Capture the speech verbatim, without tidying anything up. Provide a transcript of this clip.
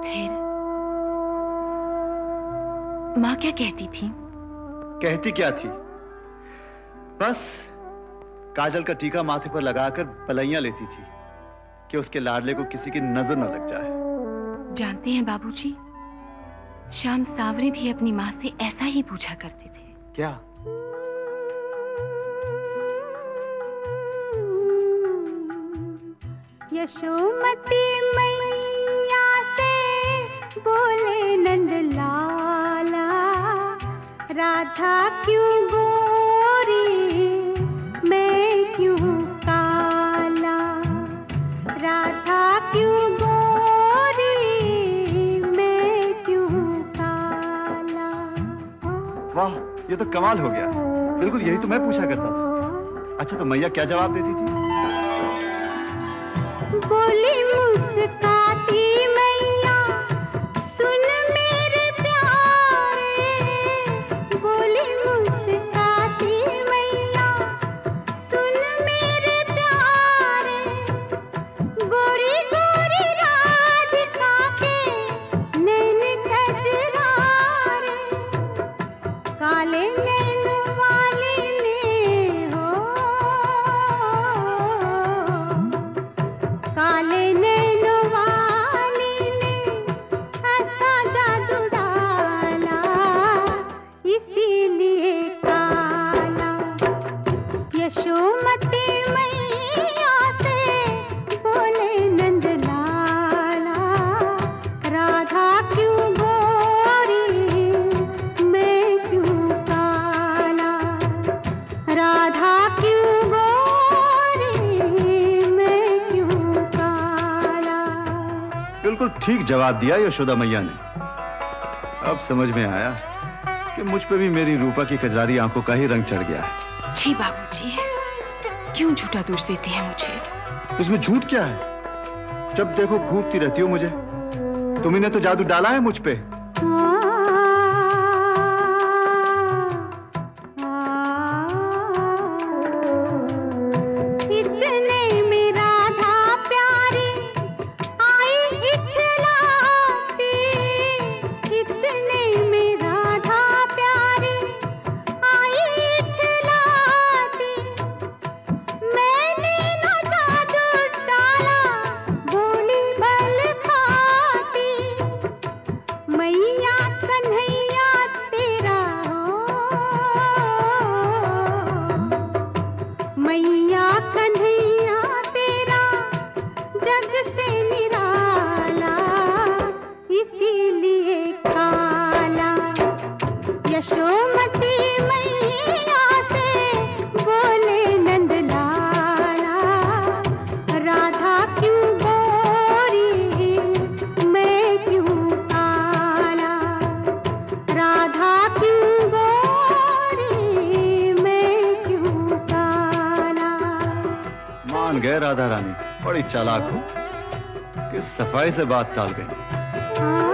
फिर माँ क्या कहती थी? कहती क्या थी? बस काजल का टीका माथे पर लगाकर बलैया लेती थी कि उसके लाडले को किसी की नजर न लग जाए। जानते हैं बाबूजी, श्याम सांवरे भी अपनी माँ से ऐसा ही पूछा करते थे। क्या? यशोमती मैया से बोले नंदलाला, राधा क्यों गोरी मैं क्यों काला, राधा क्यों गोरी मैं क्यों काला। वाह, ये तो कमाल हो गया। बिल्कुल यही तो मैं पूछा करता था। अच्छा, तो मैया क्या जवाब देती थी? बोली मुस्काती मैया, सुन मेरे प्यारे, बोली मुस्काती मैया, सुन मेरे प्यारे, गोरी गोरी राधिका के नैन कजरारे, काले नैन वाले ने हो, काले नैन वाली ने ऐसा जादू डाला, इसीलिए काला। यशोमती मैया से बोले नंदलाला, राधा क्यों गोरी मैं क्यों काला, राधा क्यों गोरी मैं क्यों काला। बिल्कुल ठीक जवाब दिया यशोदा मैया ने। अब समझ में आया कि मुझ पे भी मेरी रूपा की कजरारी आंखों का ही रंग चढ़ गया है। जी बाबूजी, क्यों झूठा दोष देते हैं मुझे? इसमें झूठ क्या है? जब देखो घूरती रहती हो मुझे। तुम्ही ने तो जादू डाला है मुझ पे। इतने में राधा प्यारी आई इखलाती, इतने में राधा प्यारी आई इखलाती, मैंने न जादू डाला बोली बल खाती, मैया कन्हैया तेरा हो, मैया कन्हैया तेरा जग से निराला, इसीलिए काला। यशोमती मैया से बोले नंदलाला, राधा क्यों गोरी मैं क्यों काला, राधा क्यों गोरी मैं क्यों काला। मान गए राधा रानी, बड़ी चालाक हो कि सफाई से बात टाल गई। आ